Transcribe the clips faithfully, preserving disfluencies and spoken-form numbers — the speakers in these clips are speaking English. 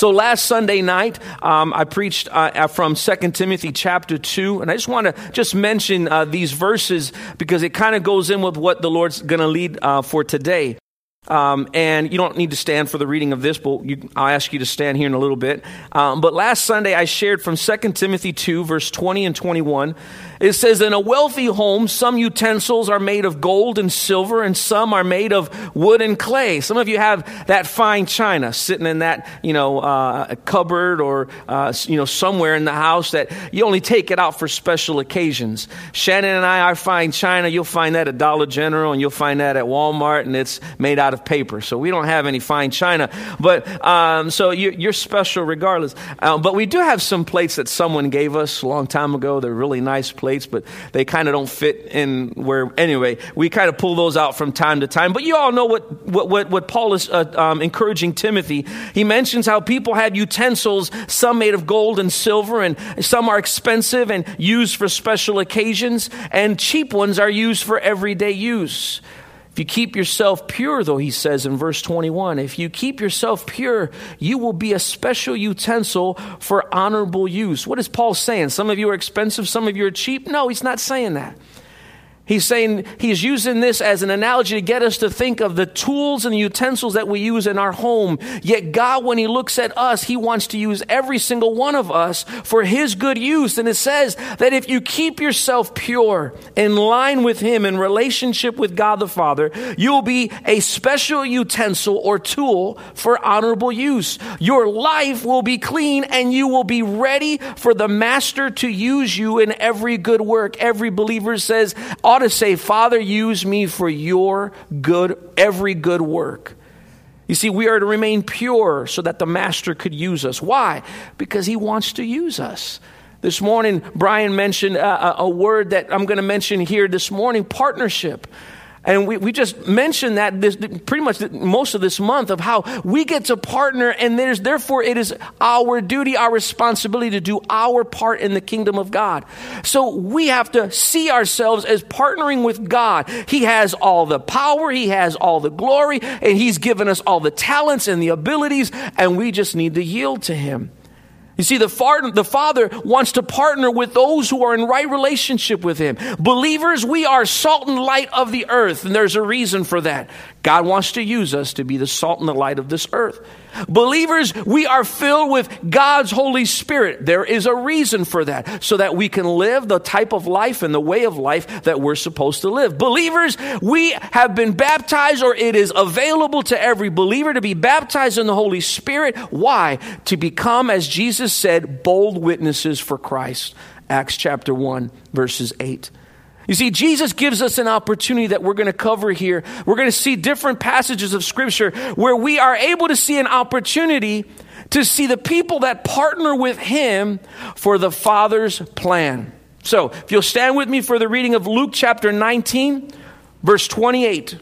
So last Sunday night, um, I preached uh, from Second Timothy chapter two, and I just want to just mention uh, these verses because it kind of goes in with what the Lord's going to lead uh, for today. Um, and you don't need to stand for the reading of this, but you, I'll ask you to stand here in a little bit. Um, but last Sunday, I shared from Second Timothy two, verse twenty and twenty-one. It says, in a wealthy home, some utensils are made of gold and silver, and some are made of wood and clay. Some of you have that fine china sitting in that, you know, uh, cupboard or, uh, you know, somewhere in the house that you only take it out for special occasions. Shannon and I, our fine china, you'll find that at Dollar General, and you'll find that at Walmart, and it's made out of paper. So we don't have any fine china. But um, so you, you're special regardless. Um, but we do have some plates that someone gave us a long time ago. They're really nice plates, but they kind of don't fit in where, anyway, we kind of pull those out from time to time. But you all know what, what, what, what Paul is uh, um, encouraging Timothy. He mentions how people had utensils, some made of gold and silver, and some are expensive and used for special occasions, and cheap ones are used for everyday use. If you keep yourself pure, though, he says in verse twenty-one, if you keep yourself pure, you will be a special utensil for honorable use. What is Paul saying? Some of you are expensive, some of you are cheap? No, he's not saying that. He's saying he's using this as an analogy to get us to think of the tools and the utensils that we use in our home. Yet God, when he looks at us, he wants to use every single one of us for his good use. And it says that if you keep yourself pure, in line with him, in relationship with God the Father, you'll be a special utensil or tool for honorable use. Your life will be clean and you will be ready for the master to use you in every good work. Every believer says, ought to say, Father, use me for your good, every good work. You see, we are to remain pure so that the master could use us. Why? Because he wants to use us. This morning, Brian mentioned a, a word that I'm going to mention here this morning, partnership. And we, we just mentioned that this, pretty much most of this month of how we get to partner, and there's therefore it is our duty, our responsibility to do our part in the kingdom of God. So we have to see ourselves as partnering with God. He has all the power, he has all the glory, and he's given us all the talents and the abilities, and we just need to yield to him. You see, the, far, the Father wants to partner with those who are in right relationship with him. Believers, we are salt and light of the earth, and there's a reason for that. God wants to use us to be the salt and the light of this earth. Believers, we are filled with God's Holy Spirit. There is a reason for that, so that we can live the type of life and the way of life that we're supposed to live. Believers, we have been baptized, or it is available to every believer to be baptized in the Holy Spirit. Why? To become, as Jesus said, bold witnesses for Christ. Acts chapter one, verses eight. You see, Jesus gives us an opportunity that we're going to cover here. We're going to see different passages of Scripture where we are able to see an opportunity to see the people that partner with him for the Father's plan. So, if you'll stand with me for the reading of Luke chapter nineteen, verse twenty-eight.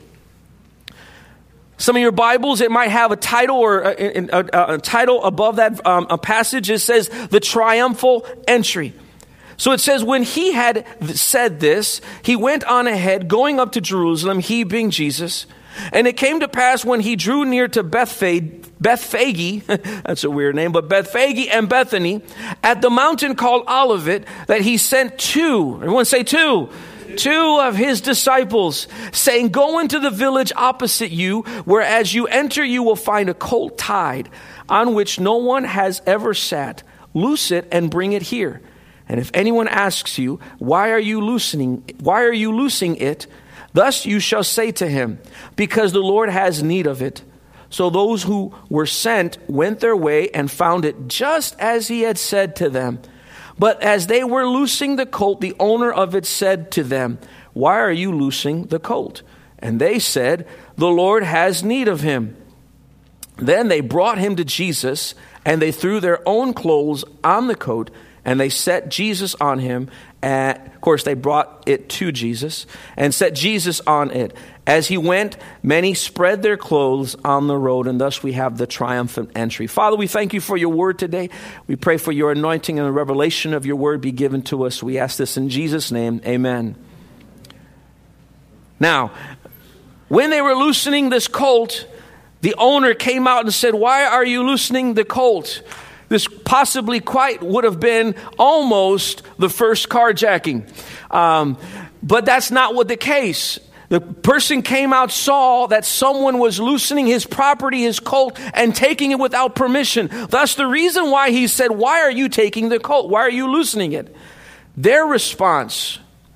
Some of your Bibles, it might have a title or a, a, a, a title above that um, a passage. It says, the triumphal entry. So it says, when he had said this, he went on ahead, going up to Jerusalem, he being Jesus. And it came to pass when he drew near to Bethphage, Bethphage, that's a weird name, but Bethphage and Bethany, at the mountain called Olivet, that he sent two, everyone say two, two of his disciples, saying, go into the village opposite you, where as you enter you will find a colt tied, on which no one has ever sat. Loose it and bring it here. And if anyone asks you, why are you loosening, why are you loosing it? Thus you shall say to him, because the Lord has need of it. So those who were sent went their way and found it just as he had said to them. But as they were loosing the colt, the owner of it said to them, why are you loosing the colt? And they said, the Lord has need of him. Then they brought him to Jesus, and they threw their own clothes on the coat, and they set Jesus on him. And of course, they brought it to Jesus and set Jesus on it. As he went, many spread their clothes on the road, and thus we have the triumphant entry. Father, we thank you for your word today. We pray for your anointing and the revelation of your word be given to us. We ask this in Jesus' name. Amen. Now, when they were loosening this colt, The owner came out and said, "Why are you loosening the colt?" This possibly quite would have been almost the first carjacking. Um, but that's not what the case. The person came out, saw that someone was loosening his property, his colt, and taking it without permission. Thus, the reason why he said, "Why are you taking the colt? Why are you loosening it?" Their response,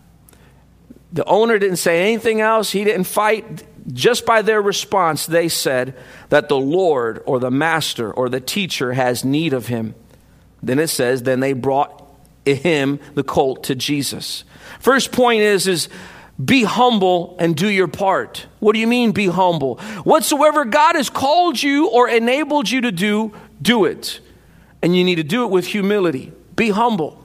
the owner didn't say anything else. He didn't fight. Just by their response, they said that the Lord or the master or the teacher has need of him. Then it says, then they brought him, the colt, to Jesus. First point is, is be humble and do your part. What do you mean be humble? Whatsoever God has called you or enabled you to do, do it. And you need to do it with humility. Be humble.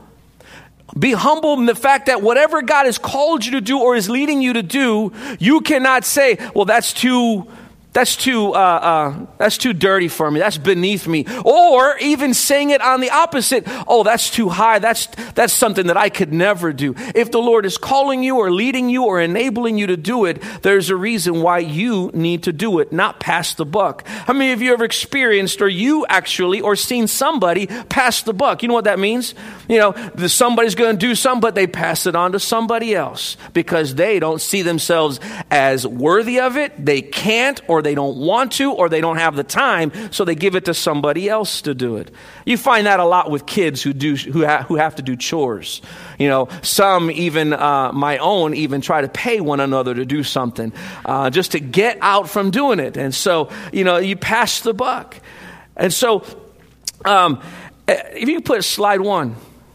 Be humble in the fact that whatever God has called you to do or is leading you to do, you cannot say, well, that's too, that's too, uh, uh, that's too dirty for me. That's beneath me. Or even saying it on the opposite. Oh, that's too high. That's, that's something that I could never do. If the Lord is calling you or leading you or enabling you to do it, there's a reason why you need to do it, not pass the buck. How many of you ever experienced or you actually or seen somebody pass the buck? You know what that means? You know, somebody's going to do something, but they pass it on to somebody else because they don't see themselves as worthy of it. They can't, or they don't want to, or they don't have the time, so they give it to somebody else to do it. You find that a lot with kids who do who, ha- who have to do chores. You know, some even uh, my own even try to pay one another to do something uh, just to get out from doing it. And so, you know, you pass the buck. And so, um, if you put slide one.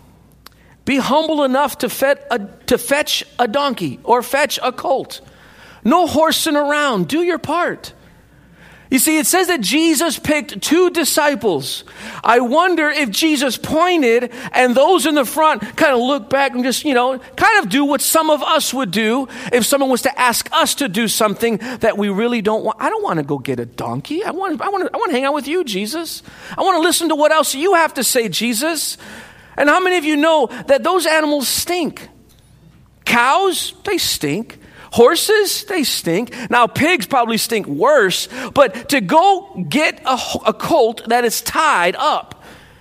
Be humble enough to, fet a, to fetch a donkey or fetch a colt. No horsing around. Do your part. You see, it says that Jesus picked two disciples. I wonder if Jesus pointed and those in the front kind of look back and just, you know, kind of do what some of us would do if someone was to ask us to do something that we really don't want. I don't want to go get a donkey. I want, I want to, I want to hang out with you, Jesus. I want to listen to what else you have to say, Jesus. And how many of you know that those animals stink? Cows, they stink. Horses, they stink. Now, pigs probably stink worse, but to go get a, a colt that is tied up,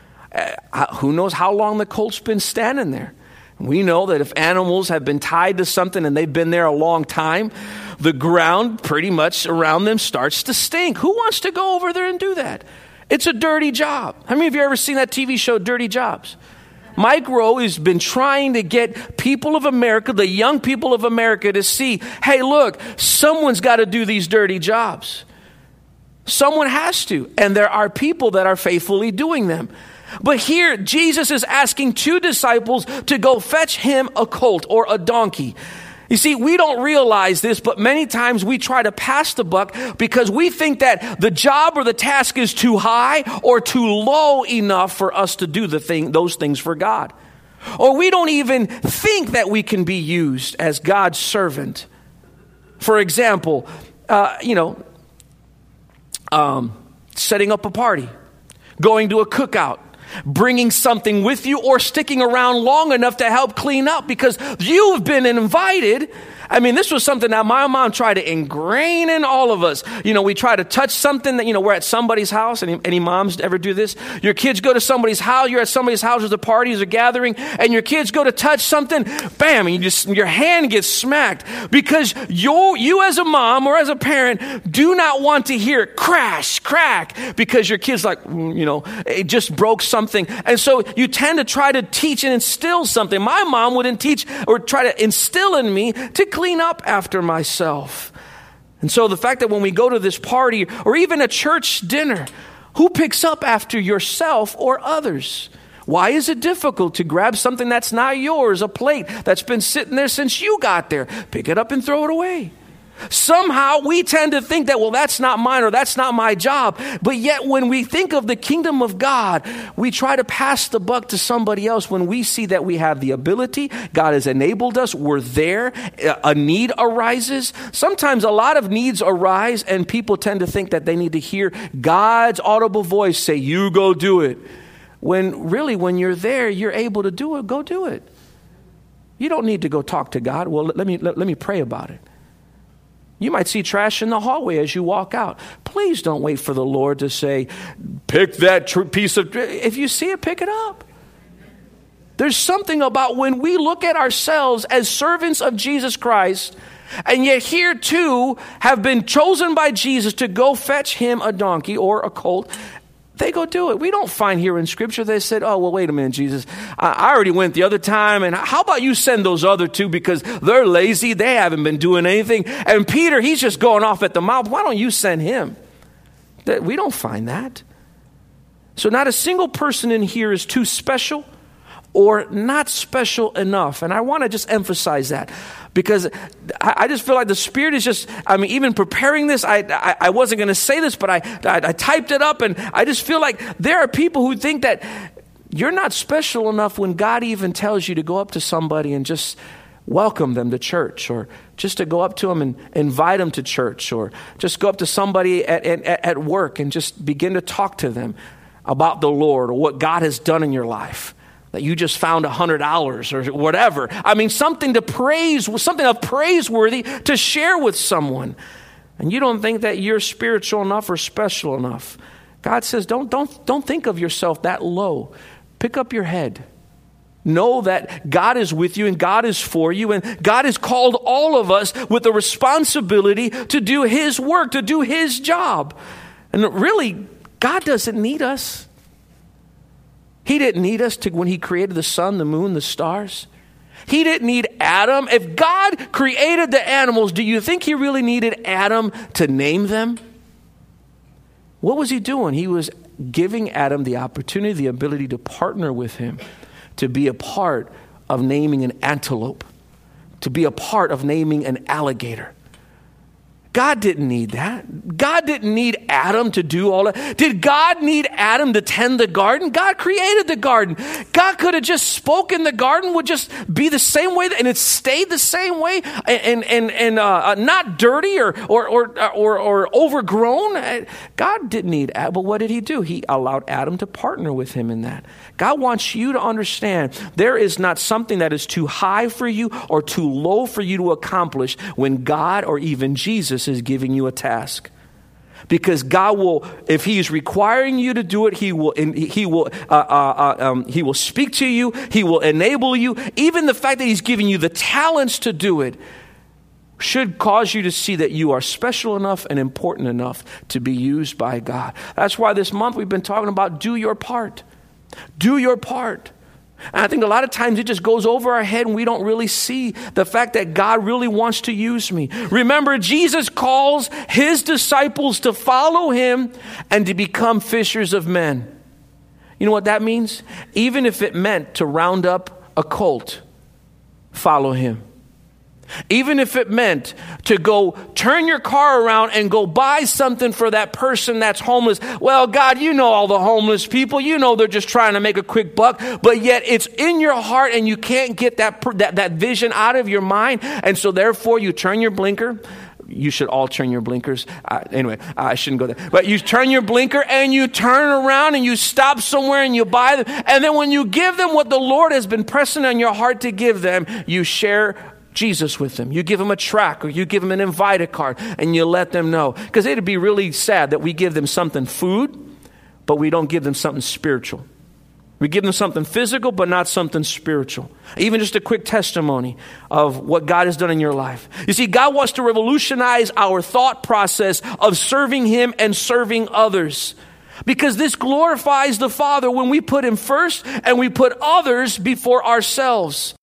uh, who knows how long the colt's been standing there? We know that if animals have been tied to something and they've been there a long time, the ground pretty much around them starts to stink. Who wants to go over there and do that? It's a dirty job. How many of you ever seen that T V show, Dirty Jobs? Mike Rowe has been trying to get people of America, the young people of America, to see, hey, look, someone's got to do these dirty jobs. Someone has to. And there are people that are faithfully doing them. But here, Jesus is asking two disciples to go fetch him a colt or a donkey. You see, we don't realize this, but many times we try to pass the buck because we think that the job or the task is too high or too low enough for us to do the thing, those things for God. Or we don't even think that we can be used as God's servant. For example, uh, you know, um, setting up a party, going to a cookout, bringing something with you, or sticking around long enough to help clean up because you've been invited. I mean, this was something that my mom tried to ingrain in all of us. You know, we try to touch something that, you know, we're at somebody's house. Any, any moms ever do this? Your kids go to somebody's house. You're at somebody's house. There's a party, there's a gathering, and your kids go to touch something. Bam! And you just, your hand gets smacked because you, you as a mom or as a parent do not want to hear crash, crack, because your kid's like, you know, it just broke something. And so you tend to try to teach and instill something. My mom wouldn't teach or try to instill in me to clean up after myself. And so the fact that when we go to this party or even a church dinner, who picks up after yourself or others? Why is it difficult to grab something that's not yours, a plate that's been sitting there since you got there? Pick it up and throw it away. Somehow we tend to think that, well, that's not mine or that's not my job. But yet when we think of the kingdom of God, we try to pass the buck to somebody else when we see that we have the ability. God has enabled us. We're there. A need arises. Sometimes a lot of needs arise and people tend to think that they need to hear God's audible voice say, you go do it. When really, when you're there, you're able to do it. Go do it. You don't need to go talk to God. Well, let me, let, let me pray about it. You might see trash in the hallway as you walk out. Please don't wait for the Lord to say, pick that tr- piece of... If you see it, pick it up. There's something about when we look at ourselves as servants of Jesus Christ, and yet here too have been chosen by Jesus to go fetch him a donkey or a colt. They go do it. We don't find here in Scripture they said, oh, well, wait a minute, Jesus. I already went the other time, and how about you send those other two because they're lazy. They haven't been doing anything. And Peter, he's just going off at the mouth. Why don't you send him? We don't find that. So not a single person in here is too special or not special enough. And I want to just emphasize that because I just feel like the Spirit is just, I mean, even preparing this, I I, I wasn't going to say this, but I, I I typed it up, and I just feel like there are people who think that you're not special enough when God even tells you to go up to somebody and just welcome them to church, or just to go up to them and invite them to church, or just go up to somebody at, at, at work and just begin to talk to them about the Lord or what God has done in your life. That you just found a hundred dollars or whatever. I mean, something to praise, something of praiseworthy to share with someone. And you don't think that you're spiritual enough or special enough. God says, don't, don't, don't think of yourself that low. Pick up your head. Know that God is with you and God is for you. And God has called all of us with the responsibility to do his work, to do his job. And really, God doesn't need us. He didn't need us to when he created the sun, the moon, the stars. He didn't need Adam. If God created the animals, do you think he really needed Adam to name them? What was he doing? He was giving Adam the opportunity, the ability to partner with him, to be a part of naming an antelope, to be a part of naming an alligator. God didn't need that. God didn't need Adam to do all that. Did God need Adam to tend the garden? God created the garden. God could have just spoken. The garden would just be the same way, and it stayed the same way, and and and uh, not dirty or or or or, or overgrown. God didn't need Adam, but what did he do? He allowed Adam to partner with him in that. God wants you to understand there is not something that is too high for you or too low for you to accomplish when God or even Jesus is giving you a task. Because God will, if he is requiring you to do it, he will he will uh, uh, um, he will speak to you, he will enable you. Even the fact that he's giving you the talents to do it should cause you to see that you are special enough and important enough to be used by God. That's why this month we've been talking about do your part. Do your part. And I think a lot of times it just goes over our head and we don't really see the fact that God really wants to use me. Remember, Jesus calls his disciples to follow him and to become fishers of men. You know what that means? Even if it meant to round up a colt, follow him. Even if it meant to go turn your car around and go buy something for that person that's homeless. Well, God, you know all the homeless people. You know they're just trying to make a quick buck. But yet it's in your heart and you can't get that, that, that vision out of your mind. And so therefore you turn your blinker. You should all turn your blinkers. Uh, anyway, I shouldn't go there. But you turn your blinker and you turn around and you stop somewhere and you buy them. And then when you give them what the Lord has been pressing on your heart to give them, you share Jesus with them. You give them a track or you give them an invite card and you let them know. Because it'd be really sad that we give them something food, but we don't give them something spiritual. We give them something physical, but not something spiritual. Even just a quick testimony of what God has done in your life. You see, God wants to revolutionize our thought process of serving him and serving others. Because this glorifies the Father when we put him first and we put others before ourselves.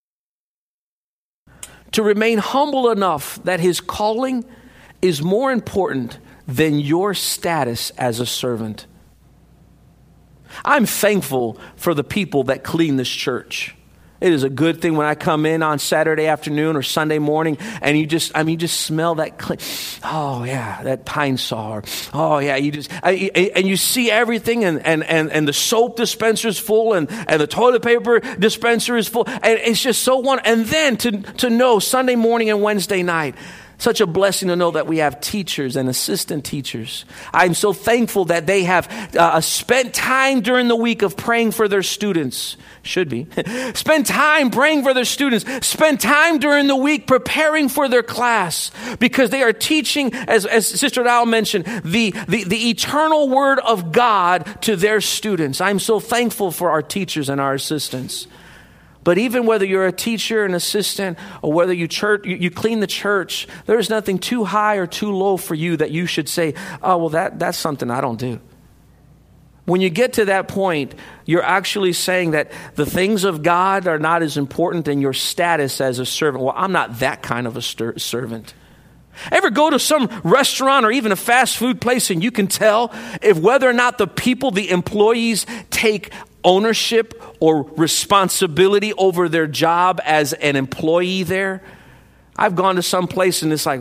To remain humble enough that his calling is more important than your status as a servant. I'm thankful for the people that clean this church. It is a good thing when I come in on Saturday afternoon or Sunday morning and you just, I mean, you just smell that clean. Oh yeah, that pine saw. Or, oh yeah, you just, I, and you see everything and, and, and, and the soap dispenser is full and, and the toilet paper dispenser is full. And it's just so wonderful. And then to, to know Sunday morning and Wednesday night Such a blessing to know that we have teachers and assistant teachers. I'm so thankful that they have uh, spent time during the week of praying for their students. Should be. Spend time praying for their students. Spend time during the week preparing for their class, because they are teaching, as, as Sister Dowell mentioned, the, the, the eternal word of God to their students. I'm so thankful for our teachers and our assistants. But even whether you're a teacher, an assistant, or whether you church, you, you clean the church, there's nothing too high or too low for you that you should say, oh, well, that, that's something I don't do. When you get to that point, you're actually saying that the things of God are not as important than your status as a servant. Well, I'm not that kind of a stir- servant. Ever go to some restaurant or even a fast food place and you can tell if whether or not the people, the employees, take ownership or responsibility over their job as an employee there? I've gone to some place and it's like,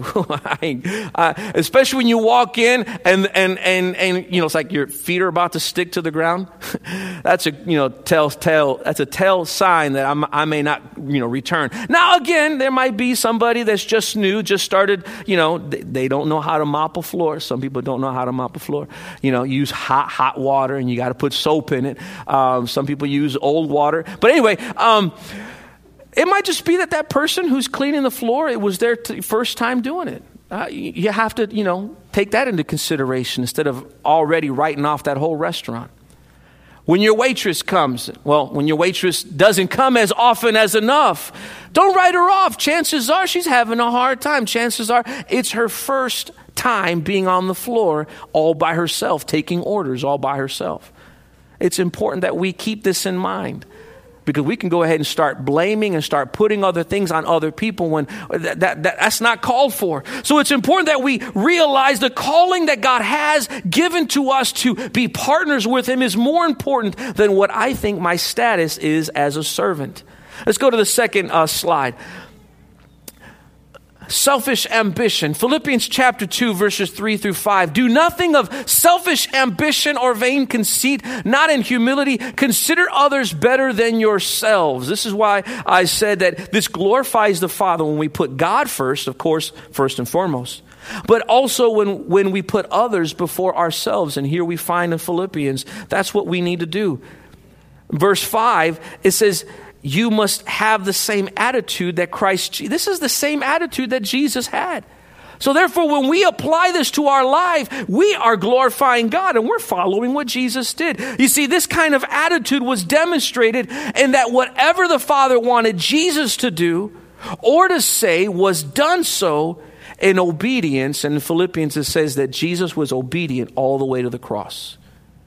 uh, especially when you walk in and, and, and, and, you know, it's like your feet are about to stick to the ground. That's a, you know, tell, tell, that's a tell sign that I'm, I may not, you know, return. Now, again, there might be somebody that's just new, just started, you know, they, they don't know how to mop a floor. Some people don't know how to mop a floor. You know, use hot, hot water and you got to put soap in it. Um, some people use old water. But anyway, um, it might just be that that person who's cleaning the floor, it was their t- first time doing it. Uh, you have to, you know, take that into consideration instead of already writing off that whole restaurant. When your waitress comes, well, when your waitress doesn't come as often as enough, don't write her off. Chances are she's having a hard time. Chances are it's her first time being on the floor all by herself, taking orders all by herself. It's important that we keep this in mind, because we can go ahead and start blaming and start putting other things on other people when that, that, that that's not called for. So it's important that we realize the calling that God has given to us to be partners with Him is more important than what I think my status is as a servant. Let's go to the second uh, slide. Selfish ambition. Philippians chapter two, verses three through five. Do nothing of selfish ambition or vain conceit, not in humility. Consider others better than yourselves. This is why I said that this glorifies the Father when we put God first, of course, first and foremost. But also when, when we put others before ourselves. And here we find in Philippians, that's what we need to do. Verse five, it says, you must have the same attitude that Christ, this is the same attitude that Jesus had. So therefore, when we apply this to our life, we are glorifying God and we're following what Jesus did. You see, this kind of attitude was demonstrated in that whatever the Father wanted Jesus to do or to say was done so in obedience. And in Philippians, it says that Jesus was obedient all the way to the cross.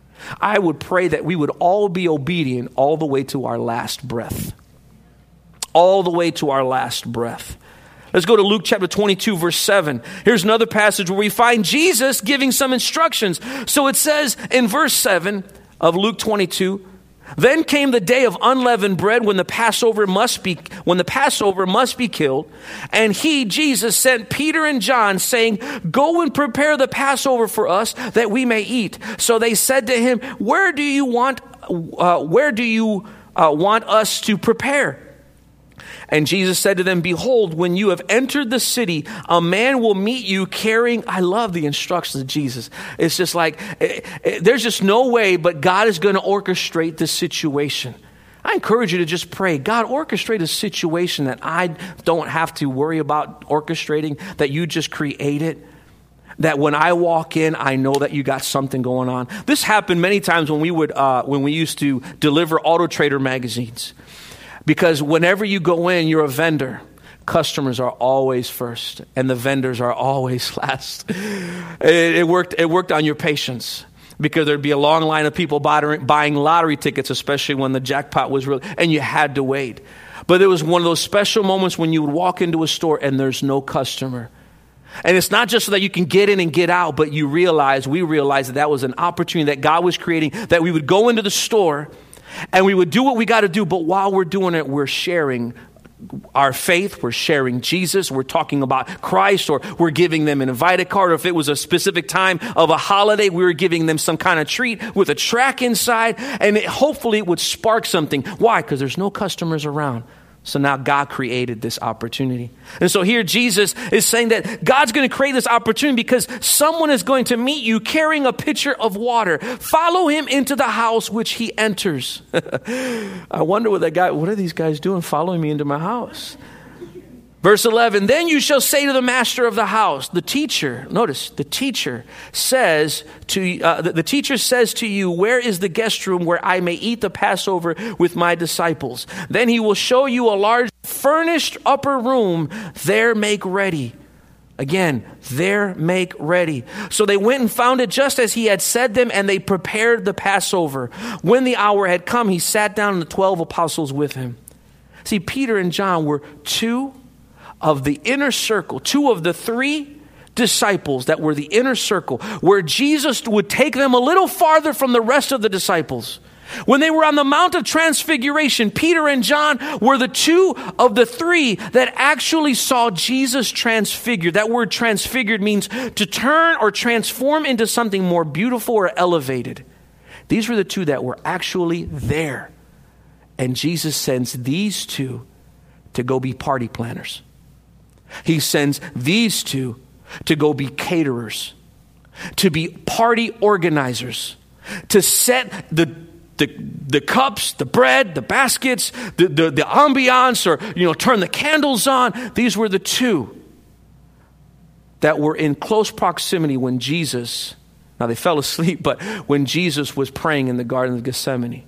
I would pray that we would all be obedient all the way to our last breath. All the way to our last breath. Let's go to Luke chapter twenty-two, verse seven. Here's another passage where we find Jesus giving some instructions. So it says in verse seven of Luke twenty-two, then came the day of unleavened bread when the Passover must be when the Passover must be killed. And he, Jesus, sent Peter and John, saying, go and prepare the Passover for us that we may eat. So they said to him, where do you want uh, where do you uh, want us to prepare? And Jesus said to them, behold, when you have entered the city, a man will meet you carrying, I love the instructions of Jesus. It's just like, it, it, there's just no way, but God is going to orchestrate this situation. I encourage you to just pray, God, orchestrate a situation that I don't have to worry about orchestrating, that you just create it. That when I walk in, I know that you got something going on. This happened many times when we would, uh, when we used to deliver Auto Trader magazines. Because whenever you go in, you're a vendor. Customers are always first, and the vendors are always last. It, it worked. It worked on your patience, because there'd be a long line of people buying lottery tickets, especially when the jackpot was real, and you had to wait. But it was one of those special moments when you would walk into a store and there's no customer. And it's not just so that you can get in and get out, but you realize, we realized that that was an opportunity that God was creating, that we would go into the store and we would do what we got to do, but while we're doing it, we're sharing our faith, we're sharing Jesus, we're talking about Christ, or we're giving them an invited card. Or if it was a specific time of a holiday, we were giving them some kind of treat with a track inside, and it, hopefully it would spark something. Why? Because there's no customers around. So now God created this opportunity. And so here Jesus is saying that God's going to create this opportunity because someone is going to meet you carrying a pitcher of water. Follow him into the house which he enters. I wonder what that guy, what are these guys doing following me into my house? Verse eleven, then you shall say to the master of the house, the teacher, notice, the teacher says to, uh, the, the teacher says to you, where is the guest room where I may eat the Passover with my disciples? Then he will show you a large furnished upper room. There make ready. Again, there make ready. So they went and found it just as he had said them, and they prepared the Passover. When the hour had come, he sat down and the twelve apostles with him. See, Peter and John were two of the inner circle, two of the three disciples that were the inner circle, where Jesus would take them a little farther from the rest of the disciples. When they were on the Mount of Transfiguration, Peter and John were the two of the three that actually saw Jesus transfigured. That word transfigured means to turn or transform into something more beautiful or elevated. These were the two that were actually there. And Jesus sends these two to go be party planners. He sends these two to go be caterers, to be party organizers, to set the the, the cups, the bread, the baskets, the, the, the ambiance, or, you know, turn the candles on. These were the two that were in close proximity when Jesus, now they fell asleep, but when Jesus was praying in the Garden of Gethsemane.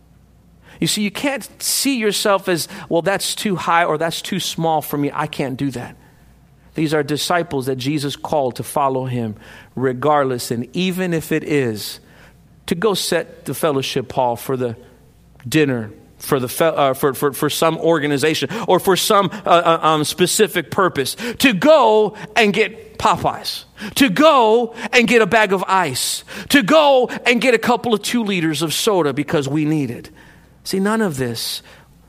You see, you can't see yourself as, well, that's too high or that's too small for me. I can't do that. These are disciples that Jesus called to follow him regardless. And even if it is to go set the fellowship hall for the dinner, for the uh, for, for, for some organization or for some uh, um, specific purpose, to go and get Popeyes, to go and get a bag of ice, to go and get a couple of two liters of soda because we need it. See, none of this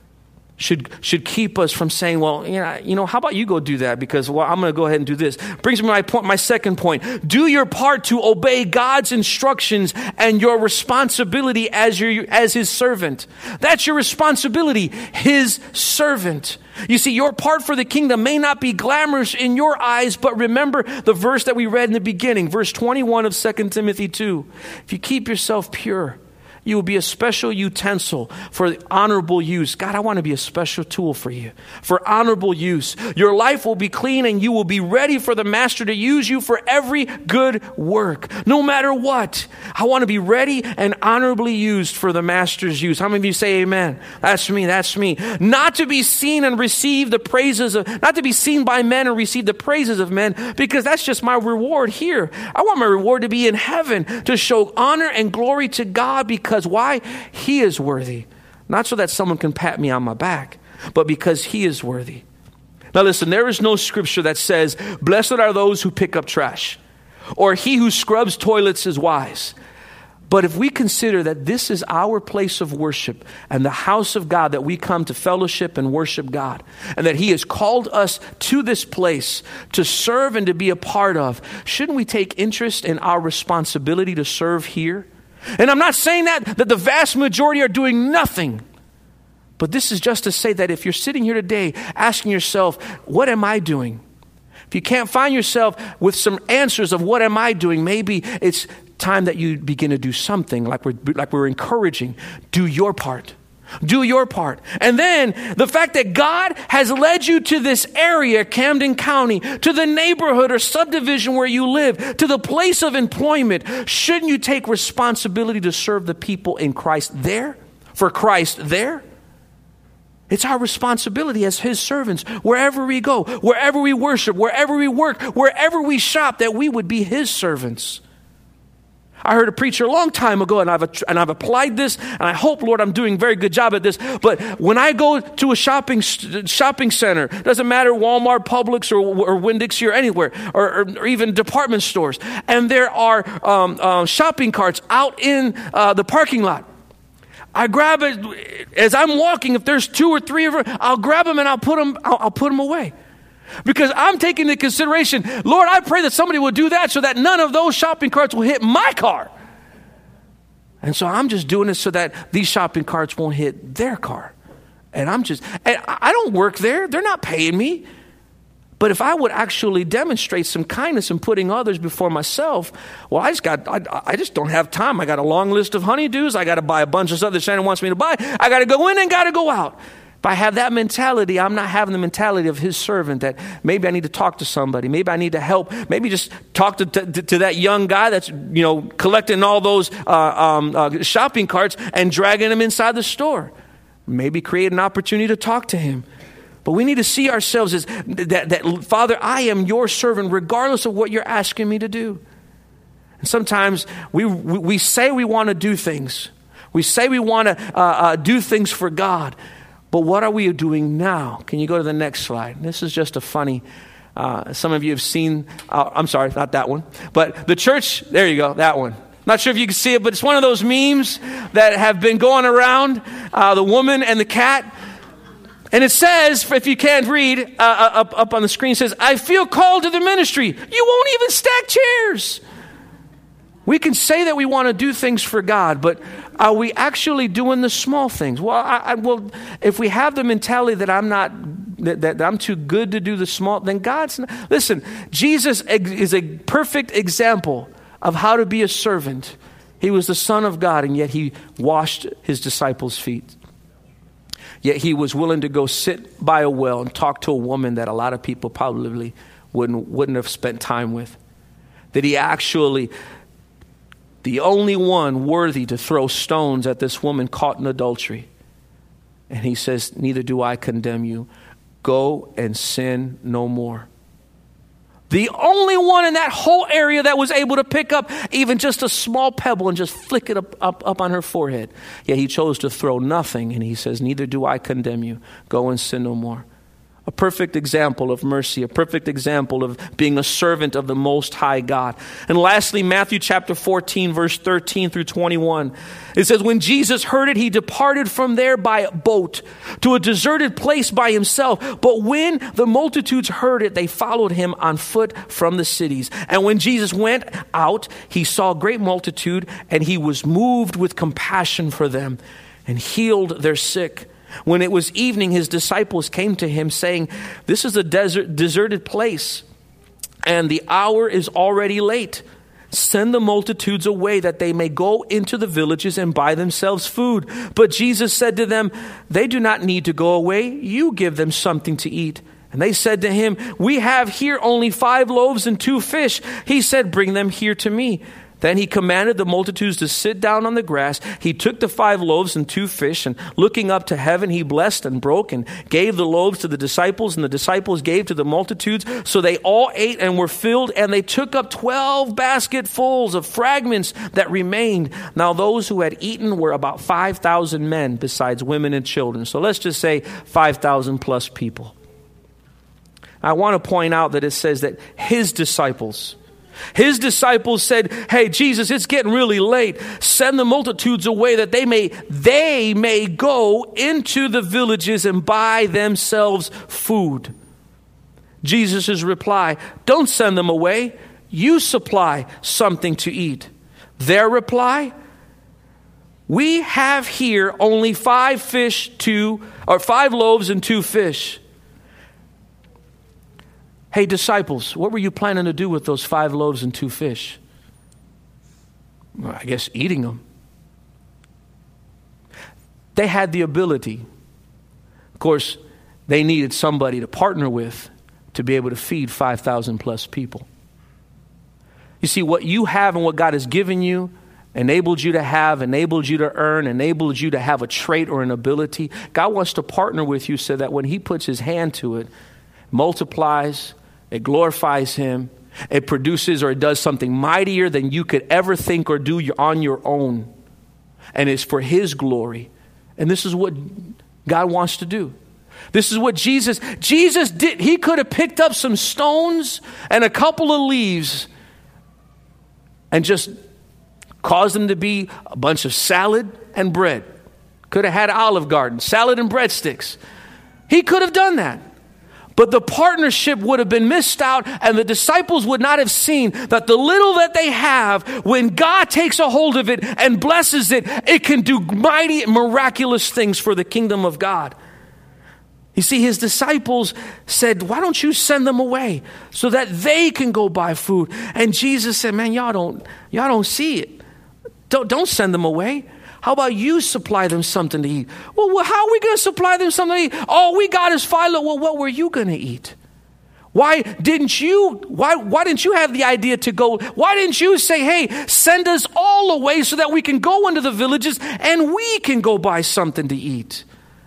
should should keep us from saying, well, you know, you know, how about you go do that? Because, well, I'm going to go ahead and do this. Brings me to my point, my second point. Do your part to obey God's instructions and your responsibility as your as his servant. That's your responsibility, his servant. You see, your part for the kingdom may not be glamorous in your eyes, but remember the verse that we read in the beginning, verse twenty-one of Second Timothy two. If you keep yourself pure, you will be a special utensil for honorable use. God, I want to be a special tool for you, for honorable use. Your life will be clean and you will be ready for the master to use you for every good work. No matter what, I want to be ready and honorably used for the master's use. How many of you say amen? That's me, that's me. Not to be seen and receive the praises of, not to be seen by men and receive the praises of men, because that's just my reward here. I want my reward to be in heaven, to show honor and glory to God, because Because why? He is worthy. Not so that someone can pat me on my back, but because he is worthy. Now listen, there is no scripture that says, blessed are those who pick up trash, or he who scrubs toilets is wise. But if we consider that this is our place of worship and the house of God, that we come to fellowship and worship God, and that he has called us to this place to serve and to be a part of, shouldn't we take interest in our responsibility to serve here? And I'm not saying that, that the vast majority are doing nothing. But this is just to say that if you're sitting here today asking yourself, what am I doing? If you can't find yourself with some answers of what am I doing, maybe it's time that you begin to do something like we're, like we're encouraging. Do your part. Do your part. And then the fact that God has led you to this area, Camden County, to the neighborhood or subdivision where you live, to the place of employment, shouldn't you take responsibility to serve the people in Christ there? For Christ there? It's our responsibility as his servants, wherever we go, wherever we worship, wherever we work, wherever we shop, that we would be his servants. I heard a preacher a long time ago, and I've and I've applied this, and I hope, Lord, I'm doing a very good job at this. But when I go to a shopping shopping center, doesn't matter, Walmart, Publix, or, or Winn-Dixie, or anywhere, or, or, or even department stores, and there are um, uh, shopping carts out in uh, the parking lot, I grab it as I'm walking. If there's two or three of them, I'll grab them and I'll put them. I'll, I'll put them away. Because I'm taking into consideration, Lord, I pray that somebody will do that so that none of those shopping carts will hit my car. And so I'm just doing it so that these shopping carts won't hit their car. And I'm just, and I don't work there. They're not paying me. But if I would actually demonstrate some kindness in putting others before myself, well, I just got, I, I just don't have time. I got a long list of honeydews. I got to buy a bunch of stuff that Shannon wants me to buy. I got to go in and got to go out. If I have that mentality, I'm not having the mentality of his servant that maybe I need to talk to somebody. Maybe I need to help. Maybe just talk to, to, to that young guy that's, you know, collecting all those uh, um, uh, shopping carts and dragging him inside the store. Maybe create an opportunity to talk to him. But we need to see ourselves as that, that, Father, I am your servant regardless of what you're asking me to do. And sometimes we we, we say we want to do things. We say we want to uh, uh, do things for God. But what are we doing now? Can you go to the next slide? This is just a funny, uh, some of you have seen, uh, I'm sorry, not that one. But the church, there you go, that one. Not sure if you can see it, but it's one of those memes that have been going around, uh, the woman and the cat. And it says, if you can't read, uh, up, up on the screen, says, I feel called to the ministry. You won't even stack chairs. We can say that we want to do things for God, but are we actually doing the small things? Well, I, I, well, if we have the mentality that I'm not, that, that I'm too good to do the small, then God's not. Listen, Jesus is a perfect example of how to be a servant. He was the Son of God, and yet he washed his disciples' feet. Yet he was willing to go sit by a well and talk to a woman that a lot of people probably wouldn't, wouldn't have spent time with. That he actually, the only one worthy to throw stones at this woman caught in adultery. And he says, neither do I condemn you. Go and sin no more. The only one in that whole area that was able to pick up even just a small pebble and just flick it up, up, up on her forehead. Yet he chose to throw nothing, and he says, neither do I condemn you. Go and sin no more. A perfect example of mercy, a perfect example of being a servant of the Most High God. And lastly, Matthew chapter fourteen, verse thirteen through twenty-one. It says, when Jesus heard it, he departed from there by a boat to a deserted place by himself. But when the multitudes heard it, they followed him on foot from the cities. And when Jesus went out, he saw a great multitude, and he was moved with compassion for them and healed their sick. When it was evening, his disciples came to him saying, this is a desert, deserted place, and the hour is already late. Send the multitudes away that they may go into the villages and buy themselves food. But Jesus said to them, they do not need to go away. You give them something to eat. And they said to him, we have here only five loaves and two fish. He said, bring them here to me. Then he commanded the multitudes to sit down on the grass. He took the five loaves and two fish, and looking up to heaven, he blessed and broke and gave the loaves to the disciples, and the disciples gave to the multitudes. So they all ate and were filled, and they took up twelve basketfuls of fragments that remained. Now those who had eaten were about five thousand men, besides women and children. So let's just say five thousand plus people. I want to point out that it says that his disciples... His disciples said, hey, Jesus, it's getting really late. Send the multitudes away that they may, they may go into the villages and buy themselves food. Jesus' reply, don't send them away. You supply something to eat. Their reply, we have here only five fish, two, or five loaves and two fish. Hey, disciples, what were you planning to do with those five loaves and two fish? Well, I guess eating them. They had the ability. Of course, they needed somebody to partner with to be able to feed five thousand plus people. You see, what you have and what God has given you, enabled you to have, enabled you to earn, enabled you to have a trait or an ability. God wants to partner with you so that when he puts his hand to it, multiplies, it glorifies him. It produces or it does something mightier than you could ever think or do on your own. And it's for his glory. And this is what God wants to do. This is what Jesus, Jesus did. He could have picked up some stones and a couple of leaves and just caused them to be a bunch of salad and bread. Could have had Olive Garden, salad and breadsticks. He could have done that. But the partnership would have been missed out, and the disciples would not have seen that the little that they have, when God takes a hold of it and blesses it, it can do mighty, miraculous things for the kingdom of God. You see, his disciples said, why don't you send them away so that they can go buy food? And Jesus said, man, y'all don't, y'all don't see it. Don't, don't send them away. How about you supply them something to eat? Well, well how are we going to supply them something to eat? All we got is five loaves. Well, what were you going to eat? Why didn't you, why, why didn't you have the idea to go? Why didn't you say, hey, send us all away so that we can go into the villages and we can go buy something to eat?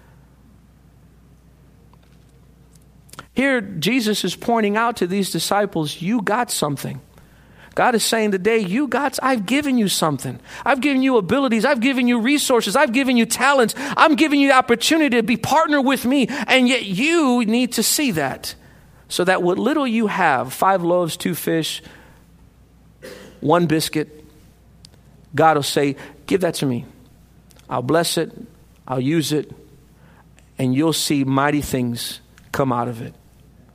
Here, Jesus is pointing out to these disciples, you got something. God is saying today, you got, I've given you something. I've given you abilities. I've given you resources. I've given you talents. I'm giving you the opportunity to be partner with me. And yet you need to see that. So that what little you have, five loaves, two fish, one biscuit, God will say, give that to me. I'll bless it. I'll use it. And you'll see mighty things come out of it.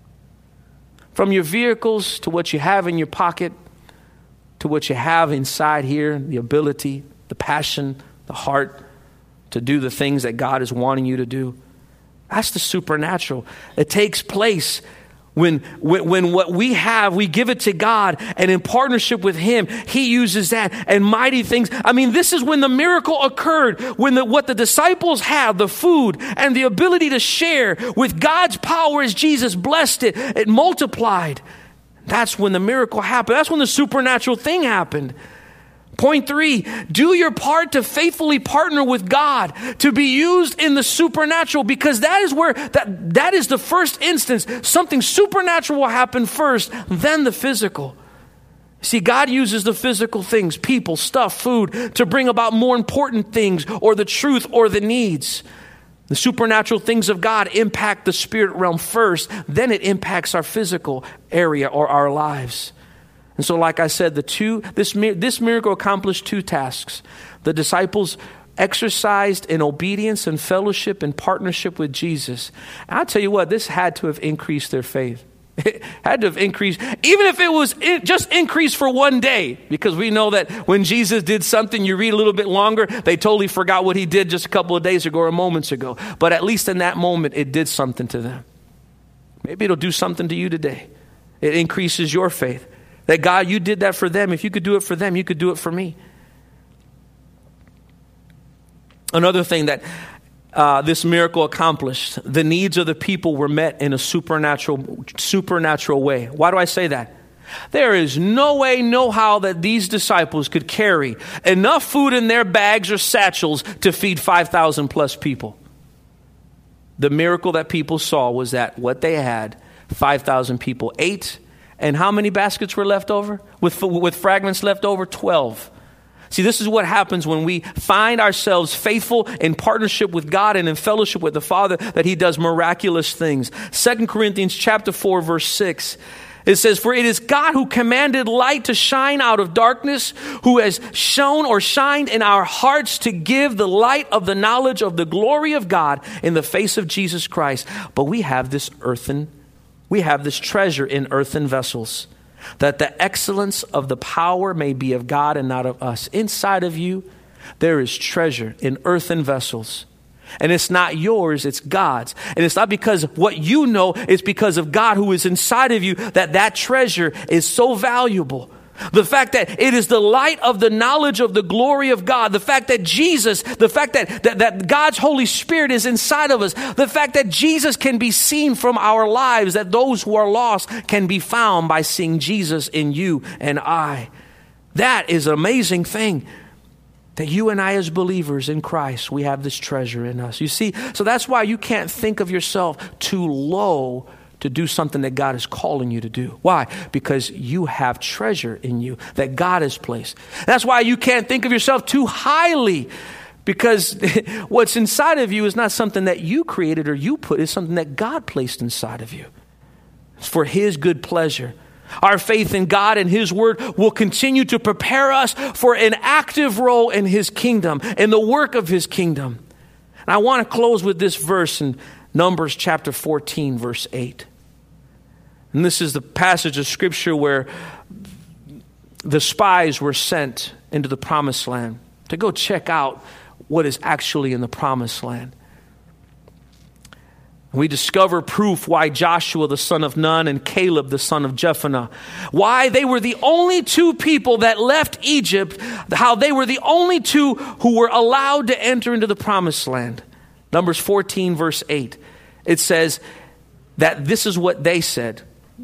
From your vehicles to what you have in your pocket, to what you have inside here, the ability, the passion, the heart to do the things that God is wanting you to do. That's the supernatural. It takes place when, when, when what we have, we give it to God, and in partnership with him, he uses that and mighty things. I mean, this is when the miracle occurred, when the, what the disciples have, the food and the ability to share with God's power as Jesus blessed it, it multiplied. That's when the miracle happened. That's when the supernatural thing happened. Point three, do your part to faithfully partner with God to be used in the supernatural, because that is where, that, that is the first instance. Something supernatural will happen first, then the physical. See, God uses the physical things, people, stuff, food, to bring about more important things or the truth or the needs. The supernatural things of God impact the spirit realm first, then it impacts our physical area or our lives. And so, like I said, the two this this miracle accomplished two tasks. The disciples exercised in obedience and fellowship and partnership with Jesus. And I'll tell you what, this had to have increased their faith. It had to have increased, even if it was just increased for one day, because we know that when Jesus did something, you read a little bit longer, they totally forgot what he did just a couple of days ago or moments ago. But at least in that moment, it did something to them. Maybe it'll do something to you today. It increases your faith. That God, you did that for them. If you could do it for them, you could do it for me. Another thing that uh, this miracle accomplished, the needs of the people were met in a supernatural, supernatural way. Why do I say that? There is no way, no how that these disciples could carry enough food in their bags or satchels to feed five thousand plus people. The miracle that people saw was that what they had, five thousand people ate. And how many baskets were left over? With, with fragments left over? twelve. See, this is what happens when we find ourselves faithful in partnership with God and in fellowship with the Father, that he does miraculous things. Second Corinthians chapter four, verse six. It says, for it is God who commanded light to shine out of darkness, who has shone or shined in our hearts to give the light of the knowledge of the glory of God in the face of Jesus Christ. But we have this earthen We have this treasure in earthen vessels, that the excellence of the power may be of God and not of us. Inside of you, there is treasure in earthen vessels. And it's not yours, it's God's. And it's not because of what you know, it's because of God who is inside of you that that treasure is so valuable. The fact that it is the light of the knowledge of the glory of God. The fact that Jesus, the fact that, that, that God's Holy Spirit is inside of us. The fact that Jesus can be seen from our lives. That those who are lost can be found by seeing Jesus in you and I. That is an amazing thing. That you and I as believers in Christ, we have this treasure in us. You see, so that's why you can't think of yourself too low to do something that God is calling you to do. Why? Because you have treasure in you that God has placed. That's why you can't think of yourself too highly, because what's inside of you is not something that you created or you put. It's something that God placed inside of you. It's for his good pleasure. Our faith in God and his word will continue to prepare us for an active role in his kingdom, in the work of his kingdom. And I want to close with this verse in Numbers chapter fourteen, verse eight. And this is the passage of scripture where the spies were sent into the promised land to go check out what is actually in the promised land. We discover proof why Joshua the son of Nun and Caleb the son of Jephunneh, why they were the only two people that left Egypt, how they were the only two who were allowed to enter into the promised land. Numbers fourteen verse eight. It says that this is what they said,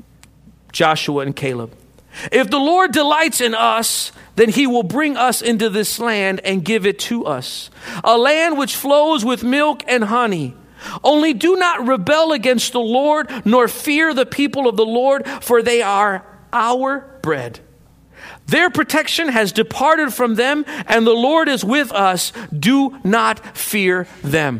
Joshua and Caleb. If the Lord delights in us, then he will bring us into this land and give it to us, a land which flows with milk and honey. Only do not rebel against the Lord, nor fear the people of the Lord, for they are our bread. Their protection has departed from them, and the Lord is with us. Do not fear them.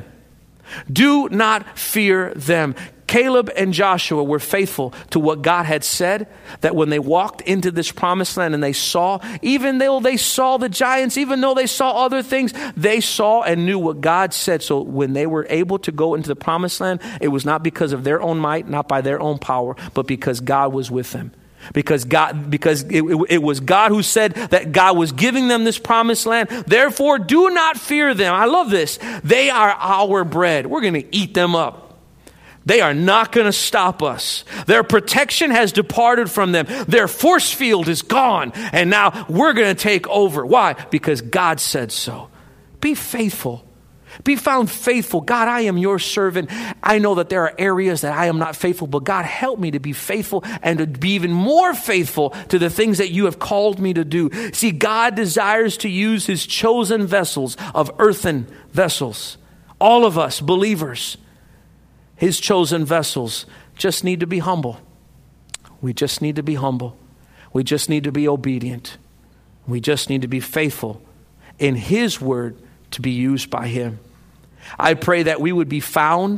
Do not fear them. Caleb and Joshua were faithful to what God had said, that when they walked into this promised land and they saw, even though they saw the giants, even though they saw other things, they saw and knew what God said. So when they were able to go into the promised land, it was not because of their own might, not by their own power, but because God was with them. Because God, because it, it, it was God who said that God was giving them this promised land. Therefore, do not fear them. I love this. They are our bread. We're going to eat them up. They are not going to stop us. Their protection has departed from them. Their force field is gone. And now we're going to take over. Why? Because God said so. Be faithful. Be found faithful. God, I am your servant. I know that there are areas that I am not faithful, but God, help me to be faithful and to be even more faithful to the things that you have called me to do. See, God desires to use his chosen vessels of earthen vessels. All of us believers, his chosen vessels, just need to be humble. We just need to be humble. We just need to be obedient. We just need to be faithful in his word to be used by him. I pray that we would be found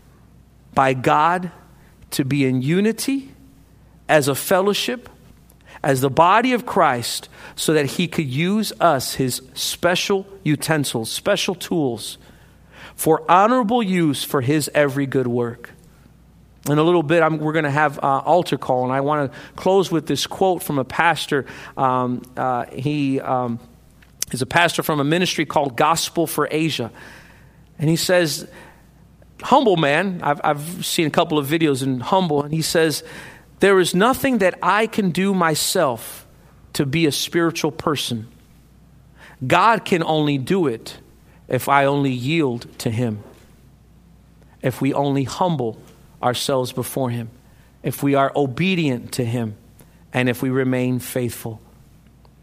by God to be in unity as a fellowship, as the body of Christ, so that he could use us, his special utensils, special tools, for honorable use for his every good work. In a little bit, I'm, we're going to have uh, altar call, and I want to close with this quote from a pastor. Um, uh, he um, is a pastor from a ministry called Gospel for Asia. And he says, humble man, I've, I've seen a couple of videos in Humble, and he says, there is nothing that I can do myself to be a spiritual person. God can only do it if I only yield to him, if we only humble ourselves before him, if we are obedient to him, and if we remain faithful.